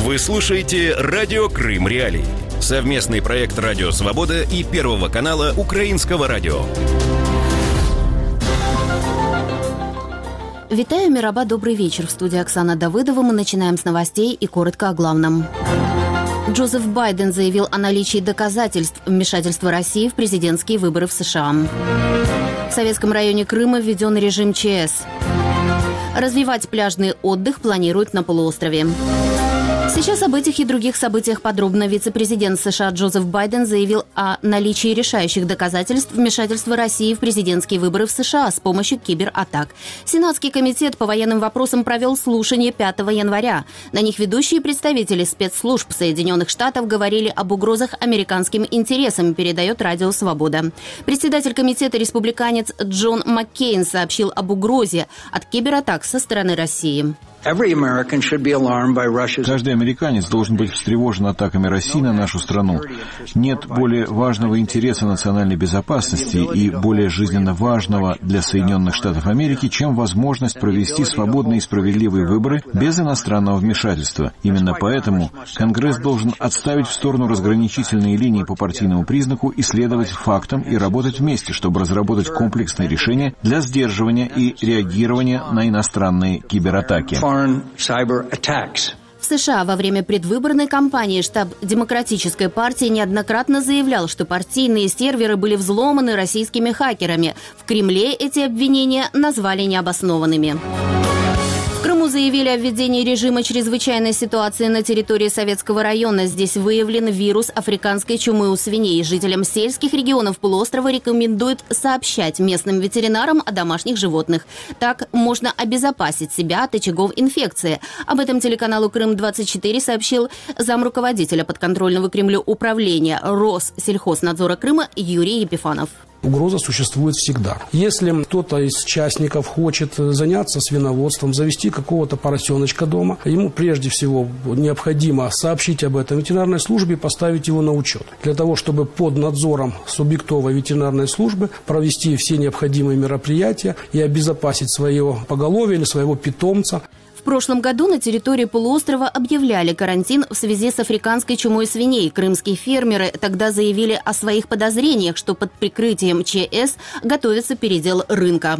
Вы слушаете «Радио Крым Реалии». Совместный проект «Радио Свобода» и Первого канала Украинского радио. Витаю, Мираба, добрый вечер. В студии Оксана Давыдова. Мы начинаем с новостей и коротко о главном. Джозеф Байден заявил о наличии доказательств вмешательства России в президентские выборы в США. В советском районе Крыма введен режим ЧС. Развивать пляжный отдых планируют на полуострове. Сейчас об этих и других событиях подробно. Вице-президент США Джозеф Байден заявил о наличии решающих доказательств вмешательства России в президентские выборы в США с помощью кибератак. Сенатский комитет по военным вопросам провел слушание 5 января. На них ведущие представители спецслужб Соединенных Штатов говорили об угрозах американским интересам, передает Радио Свобода. Председатель комитета, республиканец Джон Маккейн, сообщил об угрозе от кибератак со стороны России. Каждый американец должен быть встревожен атаками России на нашу страну. Нет более важного интереса национальной безопасности и более жизненно важного для Соединенных Штатов Америки, чем возможность провести свободные и справедливые выборы без иностранного вмешательства. Именно поэтому Конгресс должен отставить в сторону разграничительные линии по партийному признаку и следовать фактам и работать вместе, чтобы разработать комплексные решения для сдерживания и реагирования на иностранные кибератаки. В США во время предвыборной кампании штаб Демократической партии неоднократно заявлял, что партийные серверы были взломаны российскими хакерами. В Кремле эти обвинения назвали необоснованными. В Крыму заявили о введении режима чрезвычайной ситуации на территории Советского района. Здесь выявлен вирус африканской чумы у свиней. Жителям сельских регионов полуострова рекомендуют сообщать местным ветеринарам о домашних животных. Так можно обезопасить себя от очагов инфекции. Об этом телеканалу «Крым-24» сообщил замруководителя подконтрольного Кремлю управления Россельхознадзора Крыма Юрий Епифанов. Угроза существует всегда. Если кто-то из участников хочет заняться свиноводством, завести какого-то поросеночка дома, ему прежде всего необходимо сообщить об этом ветеринарной службе и поставить его на учет. Для того, чтобы под надзором субъектовой ветеринарной службы провести все необходимые мероприятия и обезопасить свое поголовье или своего питомца. В прошлом году на территории полуострова объявляли карантин в связи с африканской чумой свиней. Крымские фермеры тогда заявили о своих подозрениях, что под прикрытием ЧС готовится передел рынка.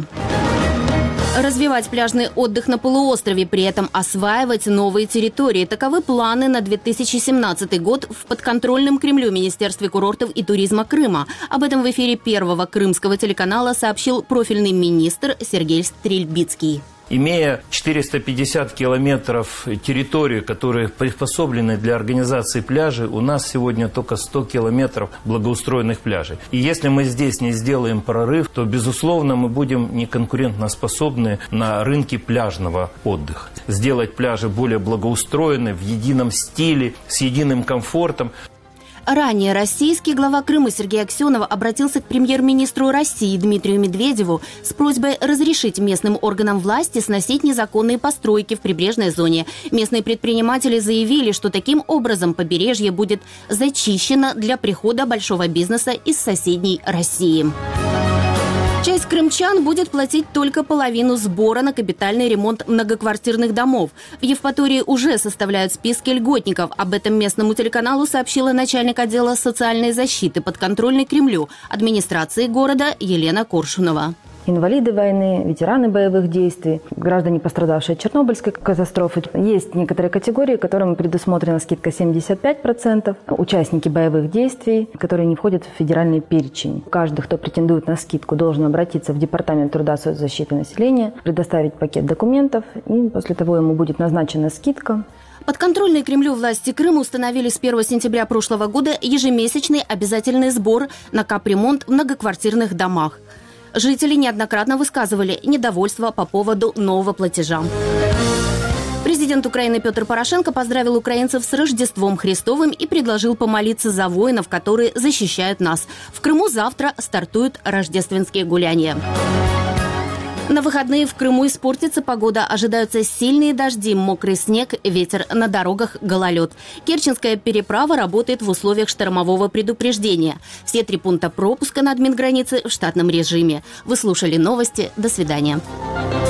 Развивать пляжный отдых на полуострове, при этом осваивать новые территории. Таковы планы на 2017 год в подконтрольном Кремлю Министерстве курортов и туризма Крыма. Об этом в эфире Первого крымского телеканала сообщил профильный министр Сергей Стрельбицкий. Имея 450 километров территории, которые приспособлены для организации пляжей, у нас сегодня только 100 километров благоустроенных пляжей. И если мы здесь не сделаем прорыв, то, безусловно, мы будем неконкурентоспособны на рынке пляжного отдыха. Сделать пляжи более благоустроенные, в едином стиле, с единым комфортом. Ранее российский глава Крыма Сергей Аксенов обратился к премьер-министру России Дмитрию Медведеву с просьбой разрешить местным органам власти сносить незаконные постройки в прибрежной зоне. Местные предприниматели заявили, что таким образом побережье будет зачищено для прихода большого бизнеса из соседней России. Часть крымчан будет платить только половину сбора на капитальный ремонт многоквартирных домов. В Евпатории уже составляют списки льготников. Об этом местному телеканалу сообщила начальник отдела социальной защиты подконтрольной Кремлю администрации города Елена Коршунова. Инвалиды войны, ветераны боевых действий, граждане, пострадавшие от Чернобыльской катастрофы. Есть некоторые категории, которым предусмотрена скидка 75%. Участники боевых действий, которые не входят в федеральный перечень. Каждый, кто претендует на скидку, должен обратиться в Департамент труда и соцзащиты населения, предоставить пакет документов, и после того ему будет назначена скидка. Подконтрольные Кремлю власти Крыма установили с 1 сентября прошлого года ежемесячный обязательный сбор на капремонт в многоквартирных домах. Жители неоднократно высказывали недовольство по поводу нового платежа. Президент Украины Петр Порошенко поздравил украинцев с Рождеством Христовым и предложил помолиться за воинов, которые защищают нас. В Крыму завтра стартуют рождественские гуляния. На выходные в Крыму испортится погода. Ожидаются сильные дожди, мокрый снег, ветер, на дорогах гололед. Керченская переправа работает в условиях штормового предупреждения. Все 3 пункта пропуска на админгранице в штатном режиме. Вы слушали новости. До свидания.